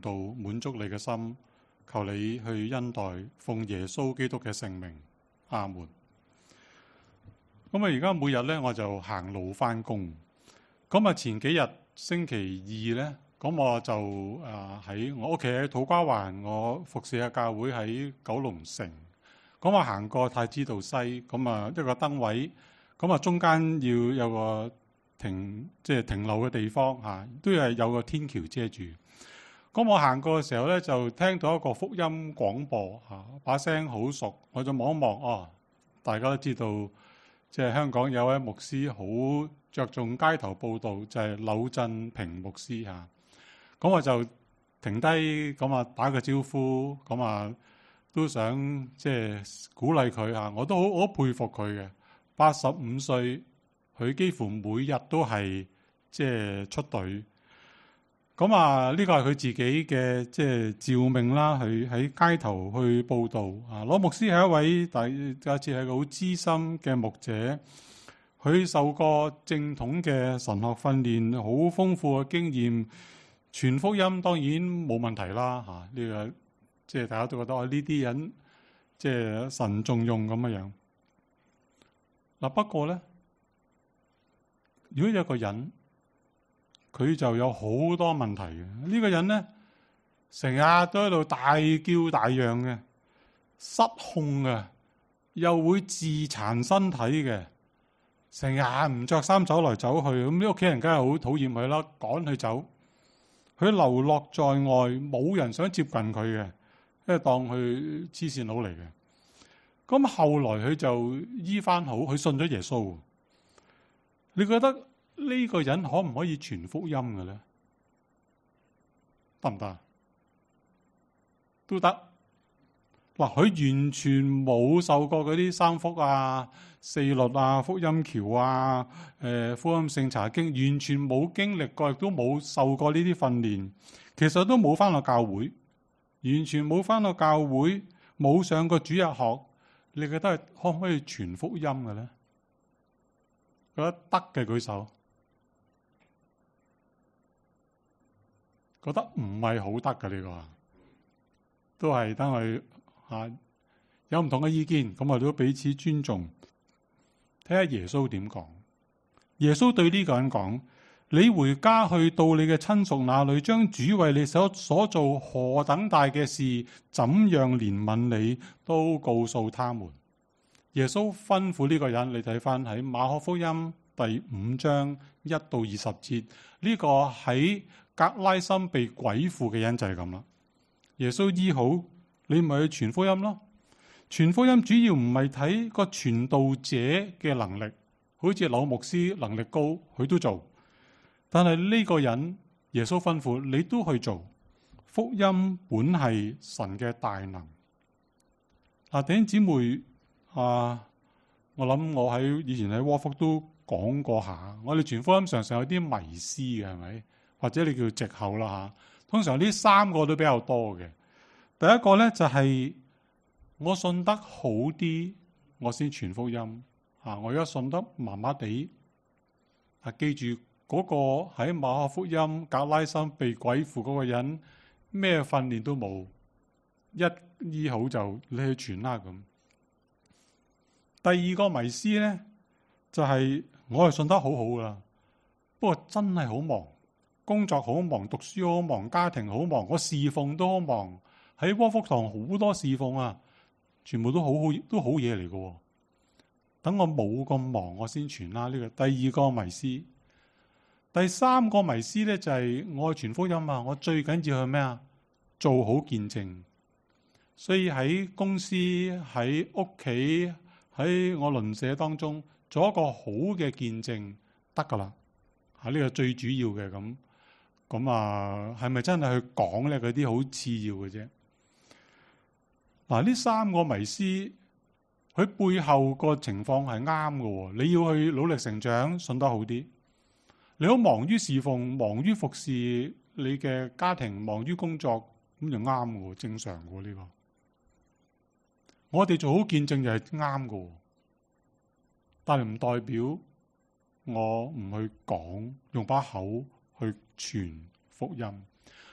道滿足你嘅心，求你去恩待，奉耶穌基督嘅聖名，阿門。咁啊，而家每日咧我就行路返工。咁啊，前幾日星期二咧，咁我就喺我屋企喺土瓜灣，我服侍嘅教會喺九龍城。咁我行過太子道西，咁啊一個燈位，咁啊中間要有個停留嘅地方嚇，都係有個天橋遮住。咁我行過嘅時候咧，就聽到一個福音廣播嚇，把聲好熟，我就望一望，哦，大家都知道，即係香港有位牧師好着重街頭報導，就係柳振平牧師嚇。咁我就停低，咁啊打個招呼，咁啊都想即係鼓勵佢嚇，我都好佩服佢嘅。85歲，佢幾乎每日都係即係出隊。咁啊，呢個係佢自己嘅即係召命啦，去喺街頭去報導啊。羅牧師係一位假設係個好資深嘅牧者，佢受過正統嘅神學訓練，好豐富嘅經驗，傳福音當然冇問題啦嚇。呢個即係大家都覺得呢啲人即係神重用咁樣。嗱，不過咧，如果有個人，佢就有好多問題嘅。呢個人咧，成日都喺度大叫大嚷嘅，失控嘅，又會自殘身體嘅，成日唔着衫走來走去。咁啲屋企人梗係好討厭佢啦，趕佢走。佢流落在外，冇人想接近佢嘅，因為當佢黐線佬嚟嘅。咁後來佢就醫翻好，佢信咗耶穌。你覺得呢個人可唔可以傳福音嘅咧？得唔得？都得。嗱，佢完全冇受過嗰啲三福啊、四律啊、福音橋啊、福音聖查經，完全冇經歷過，亦都冇受過呢啲訓練。其實都冇翻過教會，完全冇翻過教會，冇上過主日學。你覺得可唔可以傳福音嘅咧？覺得得嘅舉手。覺得唔係好得嘅呢個，都係等佢有唔同嘅意見，咁我哋都彼此尊重。睇下耶穌點講。耶穌對呢個人講：你回家去到你嘅親屬那裏，將主為你所做何等大嘅事，怎樣憐憫你，都告訴他們。耶穌吩咐呢個人，你睇翻喺馬可福音第5章1到20節，呢個喺格拉森被鬼附嘅人就係咁啦。耶穌醫好，你咪去傳福音咯。傳福音主要唔係睇個傳道者嘅能力，好似柳牧師能力高，佢都做。但係呢個人，耶穌吩咐你都去做。福音本係神嘅大能。弟兄姊妹我諗我以前喺窩福都講過下，我哋傳福音常常有啲迷思嘅，係咪？或者你叫藉口啦嚇。通常呢3個都比較多嘅。第一個咧就係我信得好啲，我先傳福音。我而家信得麻麻地。記住嗰個喺馬可福音格拉森被鬼附嗰個人，咩訓練都冇，一醫好就你去傳啦咁。第二個迷思咧就係我係信得好好噶，不過真係好忙。工作好忙，讀書好忙，家庭好忙，我侍奉都好忙。喺窩福堂好多侍奉啊，全部都好嘢嚟嘅。等我冇咁忙，我先傳啦。呢個第二個迷思。第三個迷思咧就係我傳福音啊，我最緊要係咩啊？做好見證。所以喺公司、喺屋企、喺我鄰舍當中做一個好嘅見證得噶啦。呢個最主要嘅咁。係咪真係去講咧？嗰啲好次要嘅啫。呢3個迷思，佢背後個情況係啱嘅。你要去努力成長，信得好啲。你好忙於侍奉，忙於服侍你嘅家庭，忙於工作，咁就啱嘅，正常嘅呢個。我哋做好見證就係啱嘅，但係唔代表我唔去講，用把口去傳福音。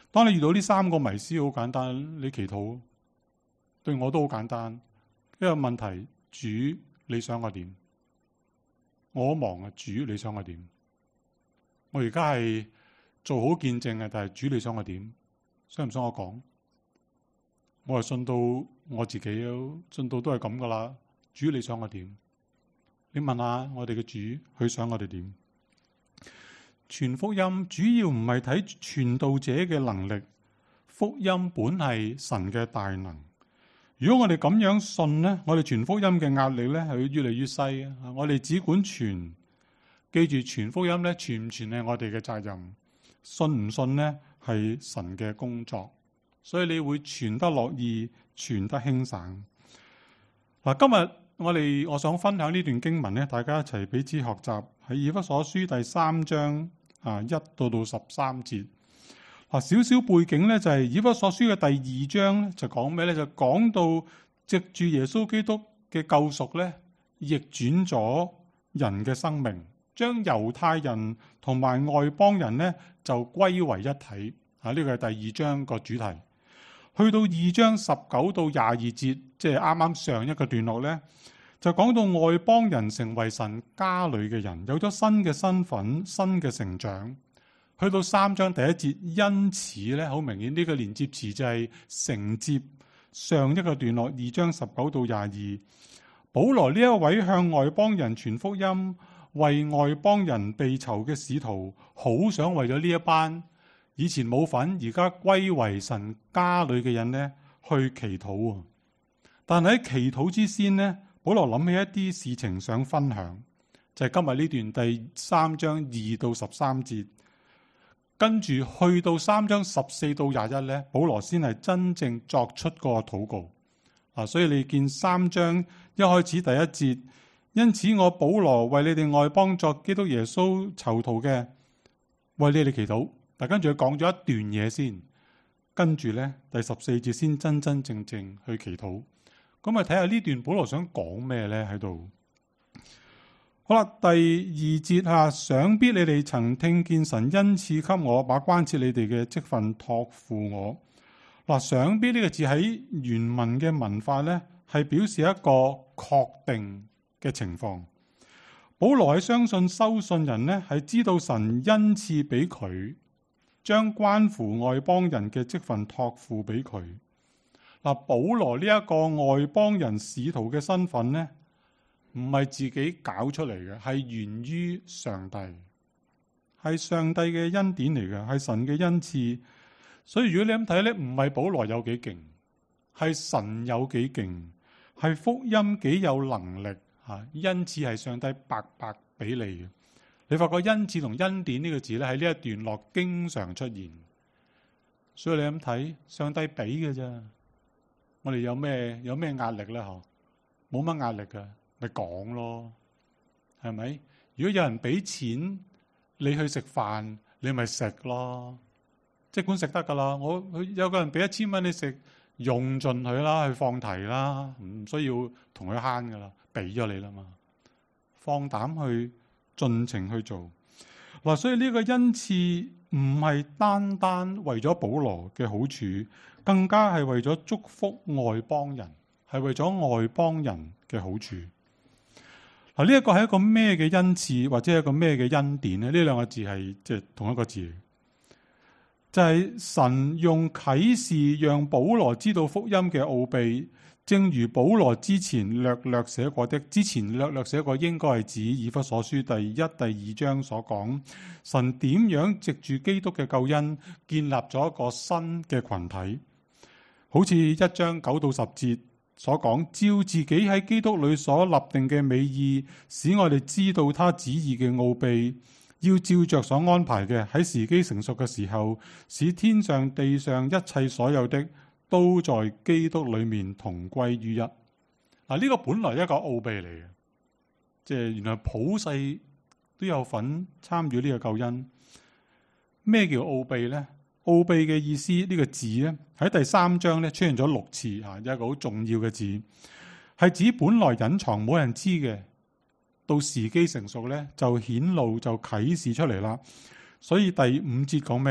當你遇到呢三個迷思，好簡單，你祈禱，對我都好簡單。一個問題，主你想我點？我好忙啊，主你想我點？我而家係做好見證嘅，但係主你想我點？想唔想我講？我係信到我自己，信到都係咁噶啦。主你想我點？你問下我哋嘅主，佢想我哋點？傳福音主要唔係睇傳道者嘅能力，福音本係神嘅大能。如果我哋咁樣信呢，我哋傳福音嘅壓力呢係會越嚟越細。我哋只管傳，記住傳福音呢，傳唔傳係我哋嘅責任，信唔信呢係神嘅工作。所以你會傳得樂意，傳得輕省。嗱，今日我想分享呢段經文呢，大家一齊彼此學習，喺以弗所書第3章1到13節。少少背景呢，就係以弗所書嘅第2章咧，就講咩呢？就講到藉住耶穌基督嘅救贖呢，逆轉咗人嘅生命，將猶太人同埋外邦人呢就歸為一體。呢個係第2章個主題。去到2章19到22節，即係啱啱上一個段落呢，就講到外邦人成為神家裏嘅人，有咗新嘅身份、新嘅成長。去到3章第1節，因此咧，好明顯呢個連接詞就係承接上一個段落2章19到22。保羅呢一位向外邦人傳福音、為外邦人被囚嘅使徒，好想為咗呢一班以前冇份而家歸為神家裏嘅人呢去祈禱。但係喺祈禱之先呢，保羅諗起一啲事情想分享，就係今日呢段第3章2到13節。跟住去到3章14到21咧，保羅先係真正作出個禱告。所以你見3章一開始第1節，因此我保羅為你哋外邦作基督耶穌囚徒嘅，為你哋祈禱。但跟住佢講咗一段嘢先，跟住咧第14節先真真正正去祈禱。咁啊睇下呢段保羅想講咩咧喺度。好啦，第2節想必你哋曾聽見神恩賜給我，把關切你哋嘅職分託付我。想必呢個字喺原文嘅文化呢，係表示一個確定嘅情況。保羅係相信收信人呢，係知道神恩賜俾佢，將關乎外邦人嘅職分託付俾佢。保羅呢一個外邦人使徒嘅身份呢，唔係自己搞出嚟嘅，係源於上帝，係上帝嘅恩典嚟嘅，係神嘅恩賜。所以如果你咁睇咧，唔係保羅有幾勁，係神有幾勁，係福音幾有能力吓，恩賜係上帝白白俾你嘅。你發覺恩賜同恩典呢個字咧喺呢一段落經常出現，所以你咁睇，上帝俾嘅啫。我哋有咩壓力咧？嗬，冇乜壓力㗎。咪講咯，係咪？如果有人俾錢你去食飯，你咪食咯，即管食得噶啦。有個人俾1000蚊你食，用盡佢啦，去放題啦，唔需要同佢慳噶啦，俾咗你啦嘛。放膽去盡情去做。所以呢個恩賜唔係單單為咗保羅嘅好處，更加係為咗祝福外邦人，係為咗外邦人嘅好處。呢一個係一個咩嘅恩賜，或者係一個咩嘅恩典呢？呢兩個字係即係同一個字，就係神用啟示讓保羅知道福音嘅奧秘，正如保羅之前略略寫過的。之前略略寫過應該係指以弗所書第1、第2章所講，神點樣藉住基督嘅救恩建立咗一個新嘅群體，好似1章9到10節。所講，照自己喺基督裏所立定嘅美意，使我哋知道他旨意嘅奧秘，要照着所安排嘅，喺時機成熟嘅時候，使天上地上一切所有的都在基督裏面同歸於一。呢個本來一個奧秘嚟嘅，即係原來普世都有份參與呢個救恩。咩叫奧秘呢？奧秘嘅意思，呢個字咧喺第3章咧出現咗6次，一個好重要嘅字，係指本來隱藏冇人知嘅，到時機成熟咧就顯露就啟示出嚟啦。所以第5節講咩啊？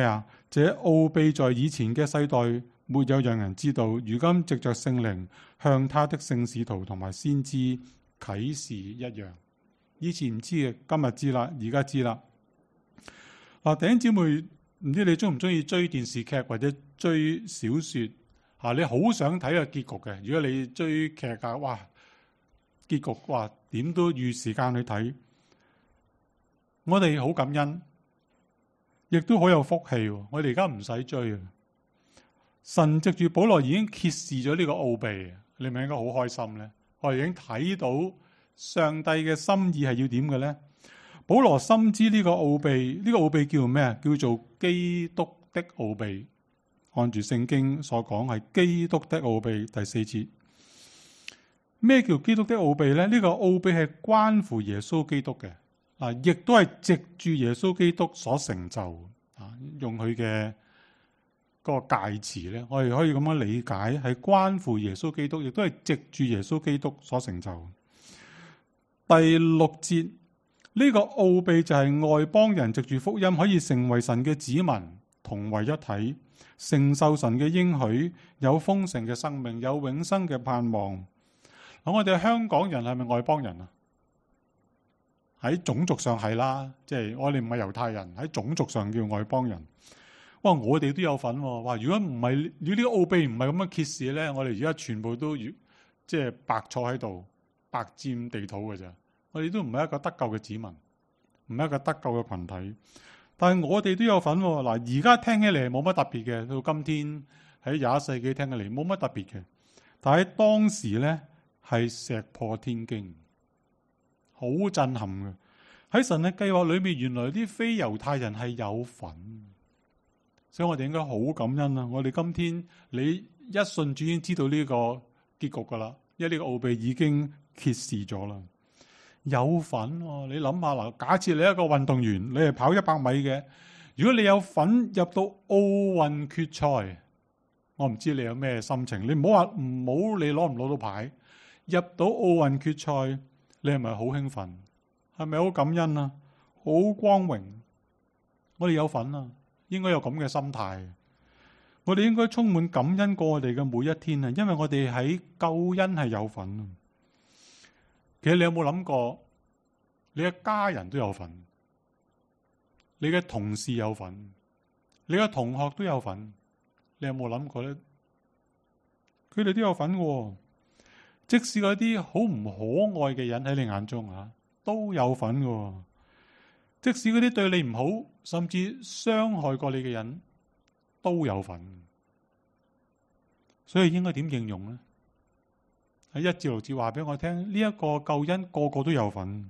這奧秘在以前嘅世代沒有讓人知道，如今藉着聖靈向他的聖使徒同埋先知啟示一樣。以前唔知嘅，今日知啦，而家知啦。嗱，弟兄姊妹，唔知你中唔中意追電視劇或者追小說吓？你好想睇個結局嘅。如果你追劇啊，哇，結局哇點都預時間去睇。我哋好感恩，亦都好有福氣。我哋而家唔使追啊！神藉住保羅已經揭示咗呢個奧秘，你咪應該好開心咧。我哋已經睇到上帝嘅心意係要點嘅咧。保羅深知呢個奧秘，呢個奧秘叫咩啊？叫做基督的奧秘。按住聖經所講係基督的奧秘，第4節。咩叫基督的奧秘咧？呢個奧秘係關乎耶穌基督嘅。亦都係藉住耶穌基督所成就啊！用佢嘅嗰個介詞咧，我哋可以咁樣理解，係關乎耶穌基督，亦都係藉住耶穌基督所成就。第6節呢個奧秘就係外邦人藉住福音可以成為神嘅子民，同為一體，承受神嘅應許，有豐盛嘅生命，有永生嘅盼望。我哋香港人係咪外邦人啊？喺種族上係啦，即係我哋唔係猶太人，喺種族上叫外邦人。哇，我哋都有份喎！哇，如果唔係，如果呢個奧秘唔係咁樣揭示咧，我哋而家全部都即係白坐喺度，白佔地土嘅咋。我哋都唔係一個得救嘅子民，唔係一個得救嘅群體。但係我哋都有份喎。嗱，而家聽起嚟冇乜特別嘅，到今天喺21世紀聽起嚟冇乜特別嘅。但係喺當時咧係石破天驚。好震撼嘅，喺神嘅計劃裏面，原來啲非猶太人係有份，所以我哋應該好感恩啊！我哋今天你一信主已經知道呢個結局噶啦，因為呢個奧秘已經揭示咗啦，有份啊。你諗下嗱，假設你一個運動員，你係跑100米嘅，如果你有份入到奧運決賽，我唔知你有咩心情。你唔好話唔好，你攞唔攞到牌，入到奧運決賽。你係咪好興奮？係咪好感恩啊？好光榮！我哋有份啊，應該有咁嘅心態。我哋應該充滿感恩過我哋嘅每一天啊，因為我哋喺救恩係有份啊。其實你有冇諗過，你嘅家人都有份，你嘅同事有份，你嘅同學都有份。你有冇諗過咧？佢哋都有份嘅。即使嗰啲好唔可愛嘅人喺你眼中都有份嘅。即使嗰啲對你唔好，甚至傷害過你嘅人都有份。所以應該點應用呢？喺1至6節話俾我聽，呢一個救恩個個都有份。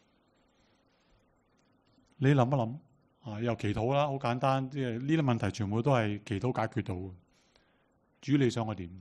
你諗一諗又祈禱啦，好簡單，即係呢啲問題全部都係祈禱解決到嘅。主，你想我點？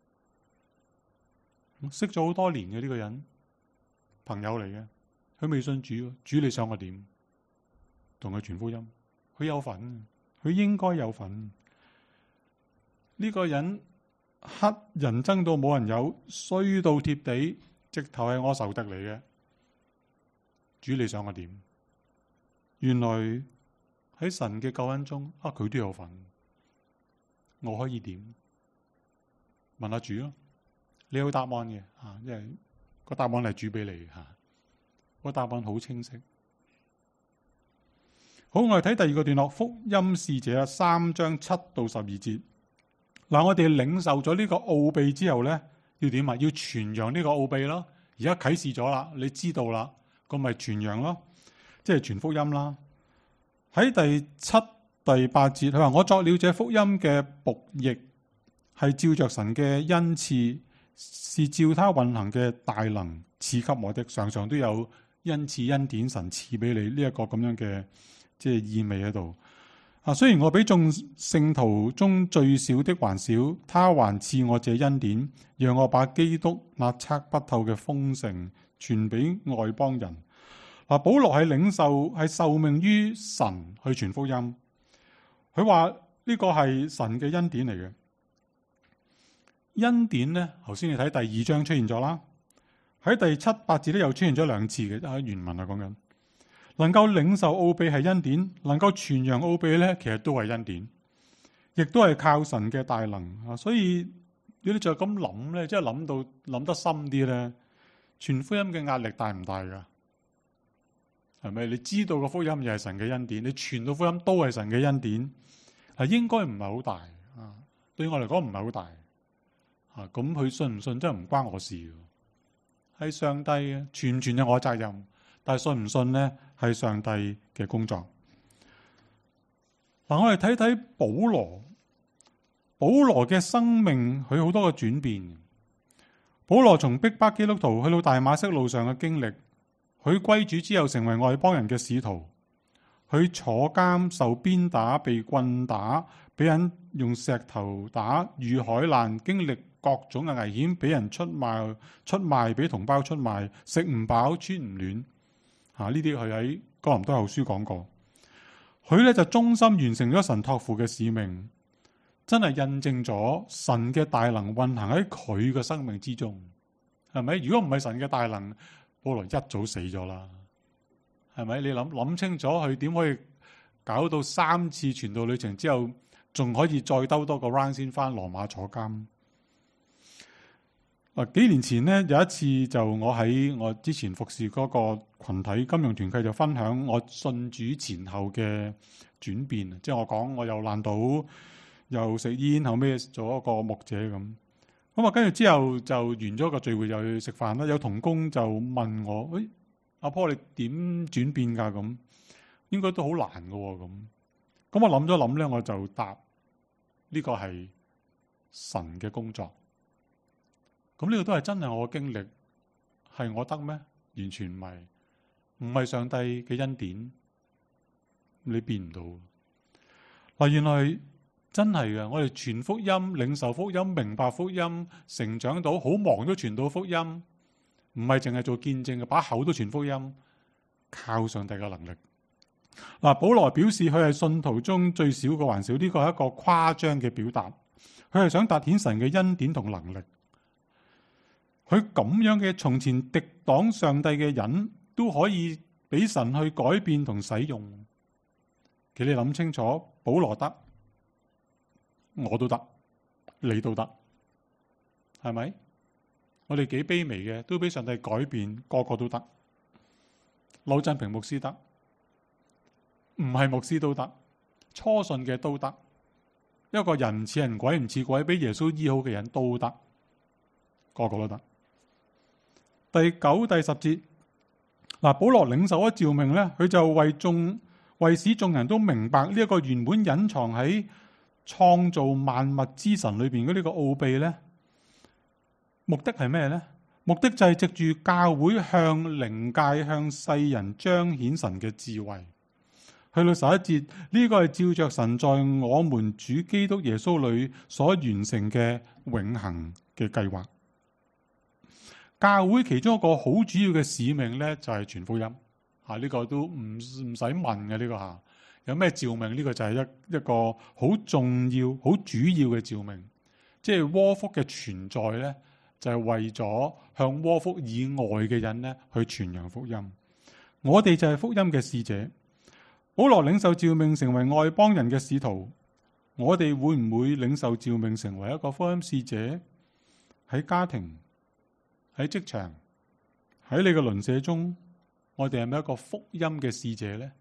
識咗好多年嘅呢個人，朋友嚟嘅，佢未信主。主，你想我點？同佢傳福音，佢有份，佢應該有份。呢個人乞人憎到冇人有，衰到貼地，直頭係我仇敵嚟嘅。主，你想我點？原來喺神嘅救恩中，佢都有份。我可以點？問下主咯。你有答案嘅，因為個答案係主俾你吓，個答案好清晰。好，我哋睇第2個段落，福音使者3章7到12節。嗱，我哋領受咗呢個奧秘之後咧，要點啊？要傳揚呢個奧秘咯。而家啟示咗啦，你知道啦，咁咪傳揚咯，即係傳福音啦。喺第7、第8節，佢話：我作了這福音嘅僕役，係照着神嘅恩賜。是照他運行嘅大能賜給我的，常常都有恩賜恩典神賜俾你呢一個咁樣嘅即係意味喺度。雖然我比眾聖徒中最小的還少，他還賜我這恩典，讓我把基督那測不透嘅豐盛傳俾外邦人。保羅係領受係受命於神去傳福音，佢話呢個係神嘅恩典嚟嘅。恩典咧，頭先你睇第2章出現咗啦，喺第7、8節咧又出現咗2次嘅。喺原文講緊，能夠領受奧秘係恩典，能夠傳揚奧秘咧，其實都係恩典。 亦都係靠神嘅大能啊！所以如果你就咁諗咧，即係諗得深啲咧，傳福音嘅壓力大唔大噶？係咪？你知道個福音又係神嘅恩典，你傳到福音都係神嘅恩典，係應該唔係好大啊？對我嚟講唔係好大啊！咁佢信唔信真係唔關我事，係上帝嘅，傳唔傳係我責任，但係信唔信咧係上帝嘅工作。嗱，我哋睇睇保羅嘅生命，佢好多個轉變。保羅從逼迫基督徒去到大馬色路上嘅經歷，佢歸主之後成為外邦人嘅使徒，佢坐監受鞭打、被棍打、俾人用石頭打、遇海難，經歷各種嘅危險，俾人出賣俾同胞出賣，食唔飽穿唔暖。呢啲佢喺哥林多後書講過。佢咧就忠心完成咗神託付嘅使命，真係印證咗神嘅大能運行喺佢嘅生命之中，係咪？如果唔係神嘅大能，保羅一早死咗啦，係咪？你諗清楚，佢點可以搞到3次傳道旅程之後，仲可以再兜多個 round 先翻羅馬坐監？幾年前呢，有一次就我喺我之前服侍嗰個群體金融團契就分享我信主前後嘅轉變，即係我講我又爛賭又食煙，後尾做一個牧者咁。跟住之後就完咗個聚會，又去食飯啦。有同工就問我：喂，阿波你點轉變㗎？咁應該都好難㗎喎。咁我諗咗諗咧，我就答呢個係神嘅工作。咁呢個都係真係我嘅經歷，係我得咩？完全唔係上帝嘅恩典，你變唔到。原來真係嘅，我哋傳福音、領受福音、明白福音、成長到好忙都傳到福音，唔係淨係做見證嘅，把口都傳福音，靠上帝嘅能力。保羅表示佢係信徒中最少嘅還少，呢個係一個誇張嘅表達，佢係想凸顯神嘅恩典同能力。佢咁樣嘅從前敵擋上帝嘅人都可以俾神去改變同使用。其實你諗清楚，保羅得，我都得，你都得，係咪？我哋幾卑微嘅，都俾上帝改變，個個都得。魯振平牧師得，唔係牧師都得，初信嘅都得，一個人唔似人鬼唔似鬼，俾耶穌醫好嘅人都得，個個都得。第9、第10節，保羅領受咗召命咧，佢就為使眾人都明白呢一個原本隱藏喺創造萬物之神裏邊嘅呢個奧秘咧，目的係咩咧？目的就係藉住教會向靈界、向世人彰顯神嘅智慧。去到11節，呢個係照着神在我們主基督耶穌裏所完成嘅永恆嘅計劃。教會其中一個好主要嘅使命咧，就係傳福音。呢個都唔使問嘅，呢個有咩召命？呢個就係一個好重要、好主要嘅召命。即係窩福嘅存在咧，就係為咗向窩福以外嘅人咧去傳揚福音。我哋就係福音嘅使者。保羅領受召命成為外邦人嘅使徒，我哋會唔會領受召命成為一個福音使者？喺家庭、喺職場、喺你嘅鄰舍中，我哋係咪一個福音嘅使者咧？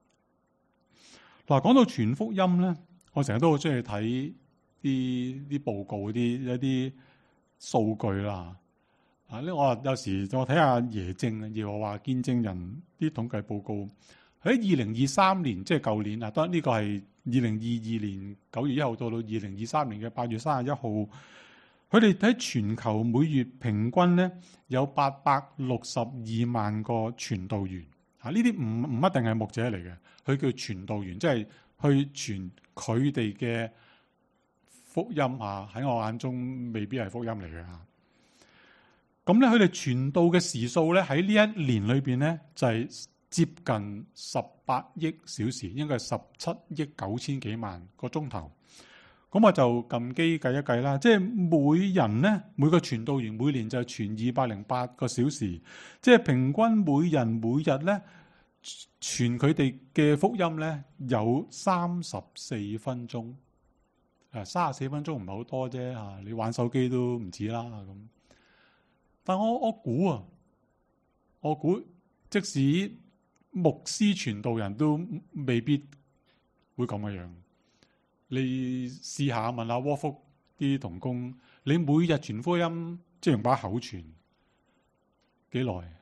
講到傳福音咧，我成日都好中意睇啲報告、一啲數據啦。我有時我睇下耶證耶和華見證人啲統計報告，喺2023年，即係舊年啊，當然呢個係2022年9月1號到2023年嘅8月31號，佢哋喺全球每月平均咧有862萬個傳道員。呢啲唔一定係牧者嚟嘅，佢叫傳道員，即係去傳佢哋嘅福音啊。喺我眼中未必係福音嚟嘅嚇。咁咧，佢哋傳道嘅時數咧喺呢一年裏邊咧就係接近18億小時，應該係17億9千幾萬個鐘頭。咁我就撳機計一計啦，即係每人咧，每個傳道員每年就傳208個小時，即係平均每人每日咧傳佢哋嘅福音咧有34分鐘。 34分鐘唔係好多啫嚇，你玩手機都唔止啦咁。但我估即使牧師傳道人都未必會咁嘅樣。你試下問下窩福啲同工，你每日傳福音即係用把口傳幾耐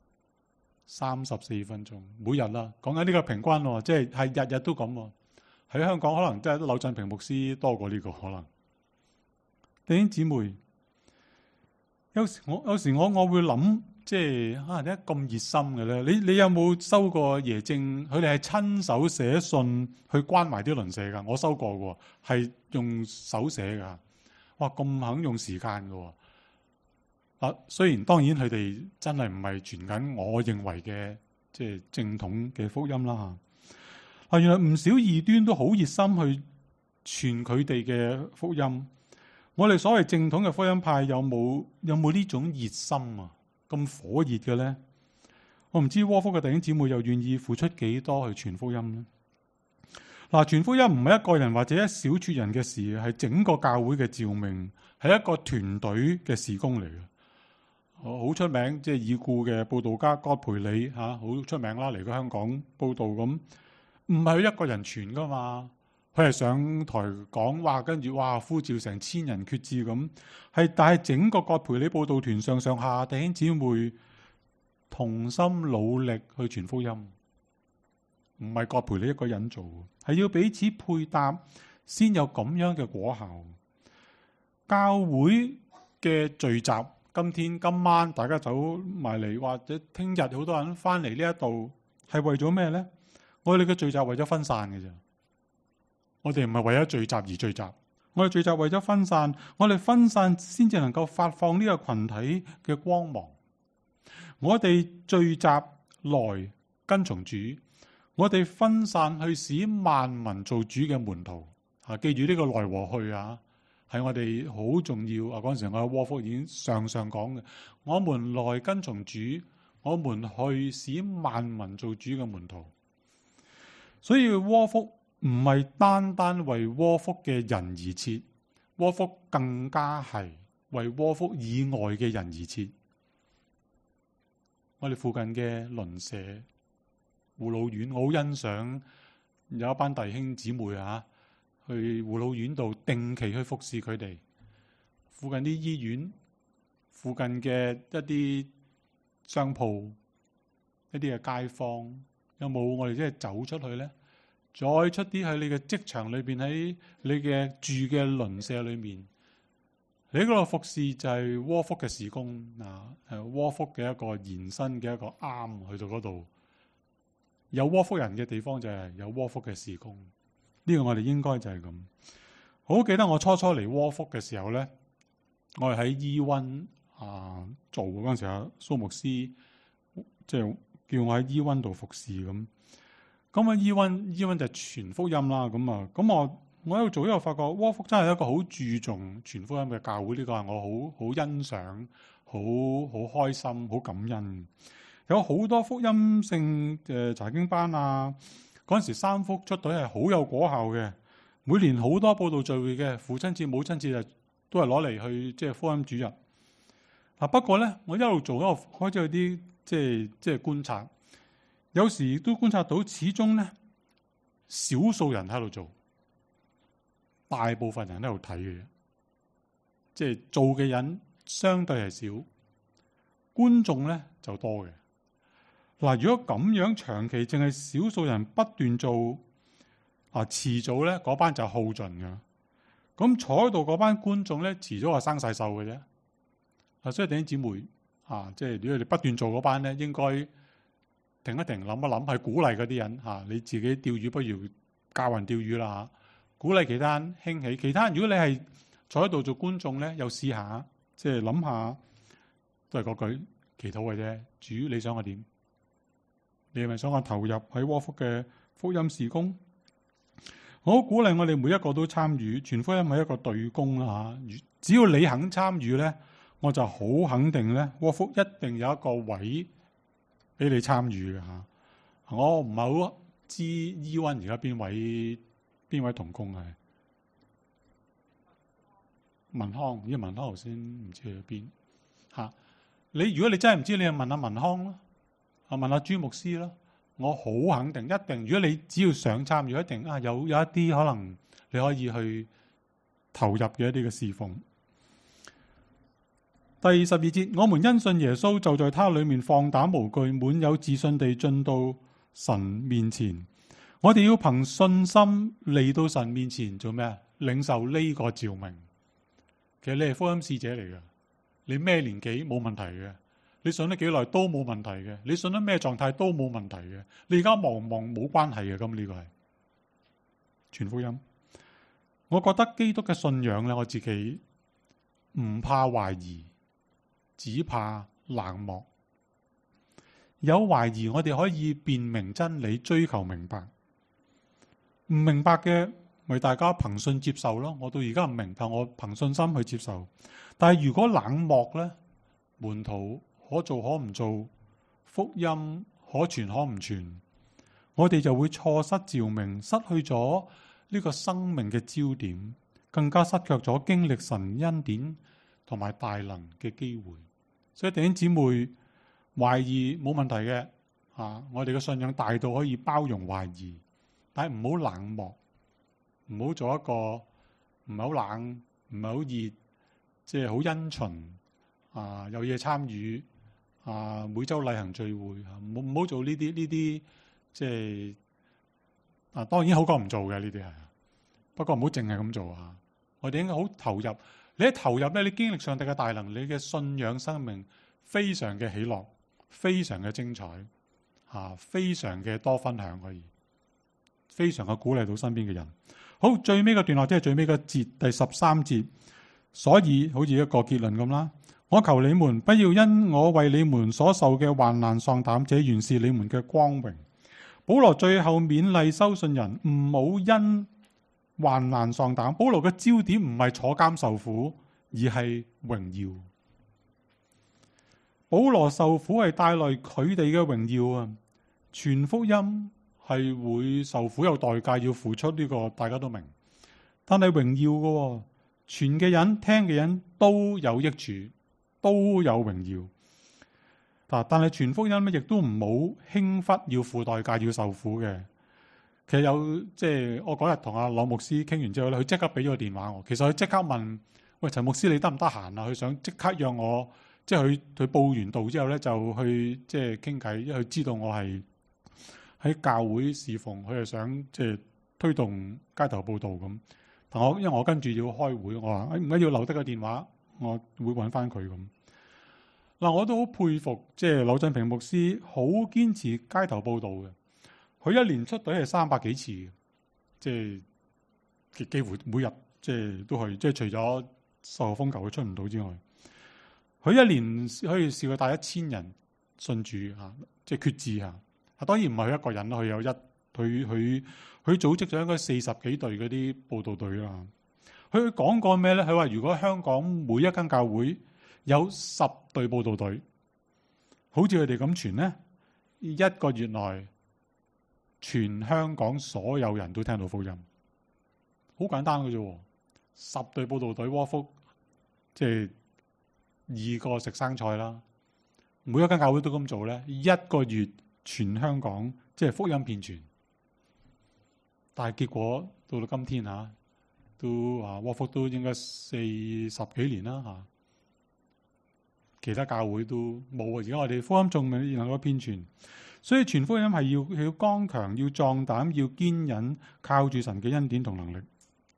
？34分鐘每日啦，講緊呢個平均喎，即係日日都咁喎。喺香港可能真係柳振平牧師多過呢個可能。弟兄姊妹，有時我會諗，即係點解咁熱心嘅咧？你有冇收過耶正？佢哋係親手寫信去關懷啲鄰舍㗎。我收過嘅，係用手寫㗎。哇，咁肯用時間㗎。雖然當然佢哋真係唔係傳緊我認為嘅即係正統嘅福音啦。原來唔少異端都好熱心去傳佢哋嘅福音。我哋所謂正統嘅福音派有冇呢種熱心啊？咁火熱嘅咧？我唔知窩福嘅弟兄姊妹又願意付出幾多去傳福音呢？傳福音唔係一個人或者一小撮人嘅事，係整個教會嘅召命，係一個團隊嘅事工嚟嘅。好出名，即係已故嘅佈道家葛培理好出名啦，嚟過香港報道咁，唔係佢一個人傳噶嘛。佢係上台講話，跟住呼召成1000人決志咁，但係整個葛培理佈道團上下弟兄姊妹同心努力去傳福音，唔係葛培理一個人做，係要彼此配搭先有咁樣嘅果效。教會嘅聚集，今晚大家走埋嚟，或者聽日好多人翻嚟呢一度，係為咗咩呢？我哋嘅聚集為咗分散嘅啫。我哋唔係為咗聚集而聚集，我哋聚集為咗分散，我哋分散先至能夠發放呢個群體嘅光芒。我哋聚集來跟從主，我哋分散去使萬民做主嘅門徒。記住呢個來和去係我哋好重要。嗰陣時我喺窩福已經常講嘅，我們來跟從主，我們去使萬民做主嘅門徒。所以窩福唔係單單為窩福嘅人而設，窩福更加係為窩福以外嘅人而設。我哋附近嘅鄰舍護老院，我好欣賞有一班弟兄姊妹去護老院度定期去服侍佢哋。附近啲醫院、附近嘅一啲商鋪、一啲嘅街坊，有冇我哋即係走出去咧？再出啲喺你嘅職場裏邊，喺你嘅住嘅鄰舍裏面，你嗰個服侍就係窩福嘅事工係窩福嘅一個延伸嘅一個啱去到嗰度。有窩福人嘅地方就係有窩福嘅事工。呢個我哋應該就係咁。好記得我初嚟窩福嘅時候咧，我係喺E1做嗰陣時候，蘇牧師即係叫我喺E1度服侍咁。咁E1就傳福音啦。咁我喺度做，因為發覺窩福真係一個好注重傳福音嘅教會。呢個係我好欣賞、好開心、好感恩。有好多福音性嘅查經班嗰陣時三福出隊係好有果效嘅。每年好多佈道聚會嘅，父親節、母親節都係攞嚟去即係福音主日。不過咧，我一路做一路開始有啲即係觀察。有時都觀察到，始終咧少數人喺度做，大部分人喺度睇嘅，即係做嘅人相對係少，觀眾咧就多嘅。如果咁樣長期淨係少數人不斷做，遲早咧嗰班就耗盡㗎。咁坐喺度嗰班觀眾咧，遲早係生晒銹嘅啫。所以弟兄姊妹即係如果你不斷做嗰班咧，應該停一停，諗一諗，係鼓勵嗰啲人你自己釣魚不如教人釣魚啦。鼓勵其他人興起，其他人如果你係坐喺度做觀眾咧，又試下即係諗下，都係嗰句祈禱嘅啫。主，你想我點？你係咪想我投入喺窩福嘅福音事工？我好鼓勵我哋每一個都參與，傳福音係一個隊工啦。只要你肯參與咧，我就好肯定咧，窩福一定有一個位俾你參與嘅。我唔係好知E1而家邊位同工係文康，文康頭先唔知去邊嚇。如果你真係唔知，你就問下文康咯，問下朱牧師咯。我好肯定，一定。如果你只要想參與，一定有一啲可能你可以去投入嘅一啲嘅侍奉。第12節，我們因信耶穌，就在他裡面放膽無懼，滿有自信地進到神面前。我哋要憑信心嚟到神面前做咩？領受呢個召命。其實你係福音使者嚟嘅，你咩年紀冇問題嘅，你信得幾耐都冇問題嘅，你信得咩狀態都冇問題嘅。你而家忙唔忙冇關係嘅，咁呢個係傳福音。我覺得基督嘅信仰咧，我自己唔怕懷疑，只怕冷漠。有懷疑，我哋可以辨明真理，追求明白。唔明白嘅，咪大家憑信接受咯。我到而家唔明白，我憑信心去接受。但係如果冷漠咧，門徒可做可唔做，福音可傳可唔傳，我哋就會錯失召命，失去咗呢個生命嘅焦點，更加失卻咗經歷神恩典同埋大能嘅機會。所以弟兄姊妹，懷疑冇問題嘅，我哋嘅信仰大到可以包容懷疑，但係唔好冷漠，唔好做一個唔係好冷、唔係好熱，即係好殷勤有嘢參與每週例行聚會，唔好做呢啲，即係當然好過唔做嘅呢啲係，不過唔好淨係咁做啊！我哋應該好投入。你一投入咧，你經歷上帝嘅大能，你嘅信仰生命非常嘅喜樂，非常嘅精彩，非常嘅多分享，可以非常嘅鼓勵到身邊嘅人。好，最尾個段落即係最尾個節，第13節。所以好似一個結論咁啦。我求你們不要因我為你們所受嘅患難喪膽，這原是你們嘅光榮。保羅最後勉勵收信人唔好因患難喪膽。保羅嘅焦點唔係坐監受苦，而係榮耀。保羅受苦係帶來佢哋嘅榮耀啊！傳福音係會受苦有代價，要付出，呢個大家都明。但係榮耀嘅，傳嘅人、聽嘅人都有益處，都有榮耀。但係傳福音咧，亦都唔好輕忽要付代價、要受苦嘅。其實有即係我嗰日同阿羅牧師傾完之後咧，佢即刻俾咗個電話我。其實佢即刻問：喂，陳牧師你得唔得閒啊？佢想即刻讓我，即係佢報完道之後咧，就去即係傾偈，因為佢知道我係喺教會侍奉，佢係想即係推動街頭佈道咁。但因為我跟住要開會，我話唔緊要，留低個電話，我會揾翻佢咁。嗱，我都好佩服即係柳振平牧師，好堅持街頭佈道嘅。佢一年出隊係300幾次嘅，即係幾乎每日即係都去，即係除咗受風球佢出唔到之外，佢一年可以試過帶1000人信主嚇，即係決志嚇。當然唔係佢一個人啦，佢有佢組織咗應該40幾隊嗰啲佈道隊啦。佢講過咩咧？佢話如果香港每一間教會有10隊佈道隊，好似佢哋咁傳咧，1個月內全香港所有人都聽到福音，好簡單嘅啫。10隊佈道隊窩福，即係2個食生菜啦。每一間教會都咁做咧，1個月全香港即係福音遍傳。但係結果到今天都窩福都應該40幾年啦嚇，其他教會都冇啊。而家我哋福音仲未能夠遍傳，所以傳福音係要剛強、要壯膽、要堅忍，靠住神嘅恩典同能力。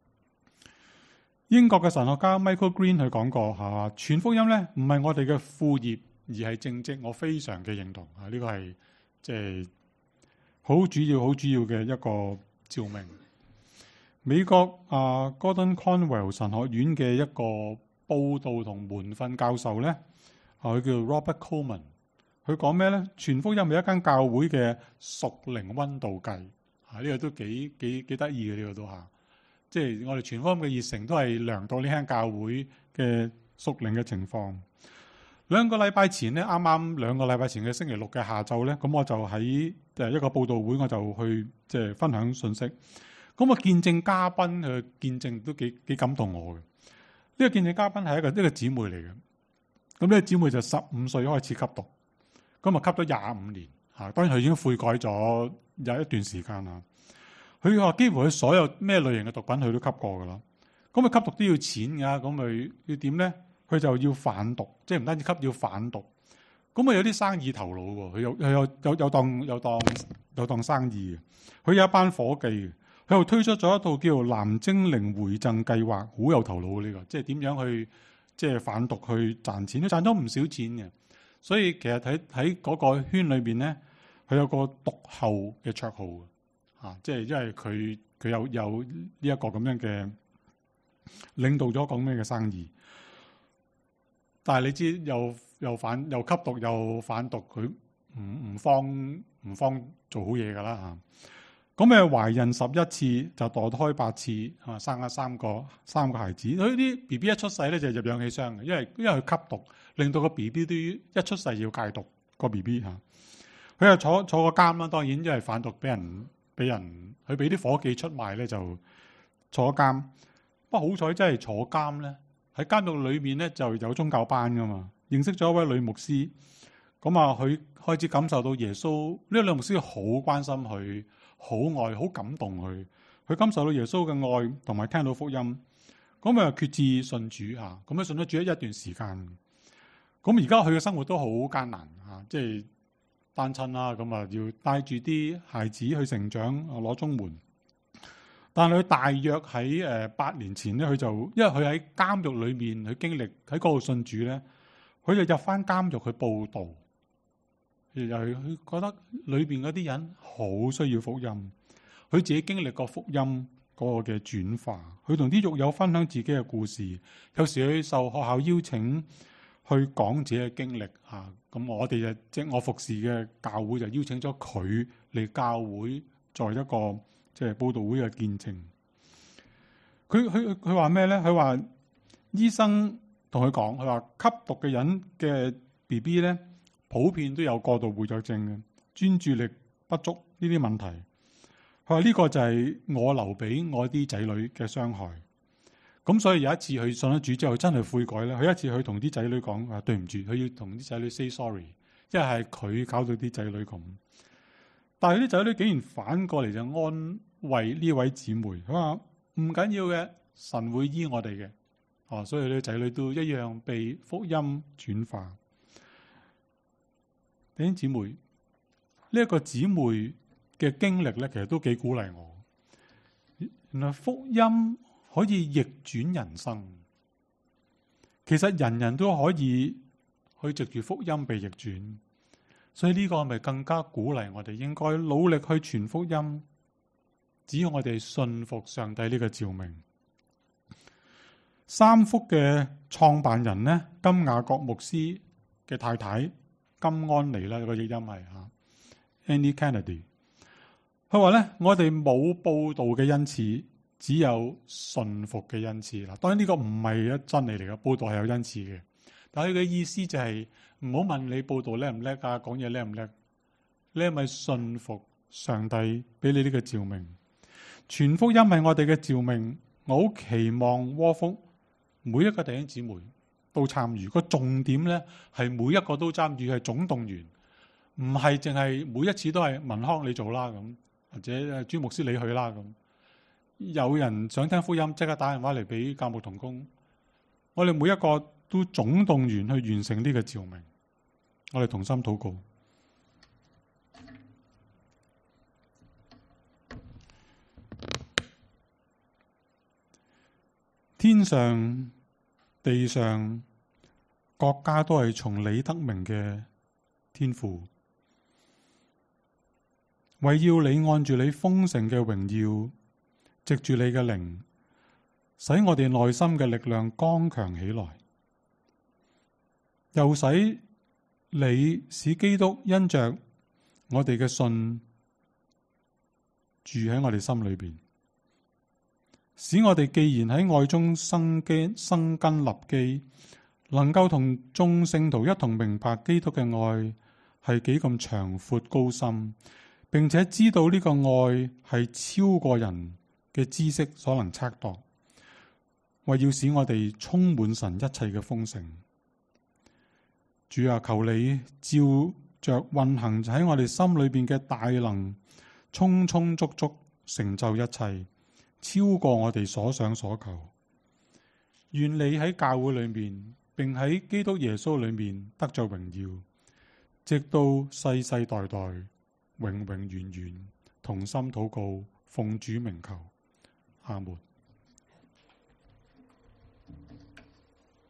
英國嘅神學家 Michael Green 佢講過嚇，傳福音咧唔係我哋嘅副業，而係正職。我非常嘅認同啊！呢個係即係好主要嘅一個召命。美國Gordon Conwell 神學院嘅一個佈道同門訓教授咧，佢叫 Robert Coleman。佢講咩咧？傳福音係一間教會嘅屬靈溫度計。呢個都幾得意嘅，呢個都嚇。即係我哋傳福音嘅熱誠都係量到呢間教會嘅屬靈嘅情況。2個禮拜前咧，啱啱2個禮拜前嘅星期6嘅下晝咧，咁我就喺一個佈道會，我就去即係分享信息。咁我見證嘉賓佢見證都幾感動我嘅。 個見證嘉賓係一個姊妹嚟嘅。咁呢個姊妹就15歲開始吸毒，咁啊吸咗25年嚇。當然佢已經悔改咗有一段時間啦。佢話幾乎佢所有咩類型嘅毒品佢都吸過噶啦。咁佢吸毒都要錢㗎，咁佢要點咧？佢就要販毒，即係唔單止吸，要販毒。咁啊有啲生意頭腦喎，佢有當生意嘅。佢有一班伙計，佢又推出咗一套叫做藍精靈回贈計劃，好有頭腦呢個，即係點樣去即係販毒去賺錢，佢賺咗唔少錢嘅。所以其實喺嗰個圈裏邊咧，佢有個毒后嘅綽號嘅，即係因為佢有呢一個咁樣嘅領導咗咁樣嘅生意。但係你知又吸毒又販毒，佢唔方做好嘢㗎啦嚇。咁懷孕11次就墮胎8次，生咗三個孩子。佢啲 B B 一出世咧就入氧氣箱嘅，因為佢吸毒，令到個 B B 都一出世要戒毒個 B B 嚇。佢又坐過監啦，當然因為販毒俾人佢俾啲伙計出賣咧就坐監。不過好彩真係坐監咧，喺監獄裏面咧就有宗教班噶嘛，認識咗一位女牧師。咁佢開始感受到耶穌呢個女牧師好關心佢。好愛，好感動佢感受到耶穌嘅愛，同埋聽到福音，咁決志信主嚇，咁信咗主一段時間。咁而家佢嘅生活都好艱難嚇，即係單親啦，咁要帶住啲孩子去成長，攞綜援。但係佢大約喺8年前咧，佢就因為佢喺監獄裏面，佢經歷喺嗰度信主咧，佢就入翻監獄去報道。又係佢覺得裏邊嗰啲人好需要福音，佢自己經歷過福音嗰個嘅轉化，佢同啲獄友分享自己嘅故事，有時佢受學校邀請去講自己嘅經歷嚇，咁我哋即係我服侍嘅教會就邀請咗佢嚟教會作為一個即係佈道會嘅見證。佢話咩咧？佢話醫生同佢講，佢話吸毒嘅人嘅 BB 咧，普遍都有過度活躍症嘅，專注力不足呢啲問題。佢話呢個就係我留俾我啲仔女嘅傷害。咁所以有一次佢信咗主之後真係悔改咧。佢一次佢同啲仔女講話對唔住，佢要同啲仔女 say sorry，因為係佢搞到啲仔女咁。但係啲仔女竟然反過嚟就安慰呢位姊妹，佢話唔緊要嘅，神會醫我哋嘅。所以啲仔女都一樣被福音轉化。弟兄姊妹，呢一個姊妹嘅經歷咧，其實都幾鼓勵我。原來福音可以逆轉人生，其實人人都可以去藉住福音被逆轉，所以呢個係咪更加鼓勵我哋應該努力去傳福音？只要我哋信服上帝呢個召命。三福嘅創辦人呢，金雅各牧師嘅太太金安妮啦，個譯音係Annie Kennedy。佢話咧，我哋冇佈道嘅恩賜，只有信服嘅恩賜啦。當然呢個唔係一真理嚟嘅，佈道係有恩賜嘅。但係佢嘅意思就係唔好問你佈道叻唔叻啊，講嘢叻唔叻，你係咪信服上帝俾你呢個召命？傳福音係我哋嘅召命，我好期望窩福每一個弟兄姊妹都參與。個重點咧係每一個都參與，係總動員，唔係淨係每一次都係文康你做啦咁，或者朱牧師你去啦咁。有人想聽福音，即刻打電話嚟俾教牧同工。我哋每一個都總動員去完成呢個召命。我哋同心禱告。天上地上國家都係從你得名嘅天父，為要你按住你豐盛嘅榮耀，藉住你嘅靈，使我哋內心嘅力量剛強起來，又使你使基督因着我哋嘅信住喺我哋心裏邊，使我哋既然喺愛中生根立基，能夠同眾聖徒一同明白基督嘅愛係幾咁長闊高深，並且知道呢個愛係超過人嘅知識所能測度。 為要使我哋充滿神一切嘅豐盛。主啊，求你照着運行喺我哋心裏邊嘅大能，充充足足成就一切，超過我哋所想所求。願你喺教會裏面，並喺基督耶穌裏面得咗榮耀，直到世世代代，永永遠遠。同心禱告，奉主名求，阿門。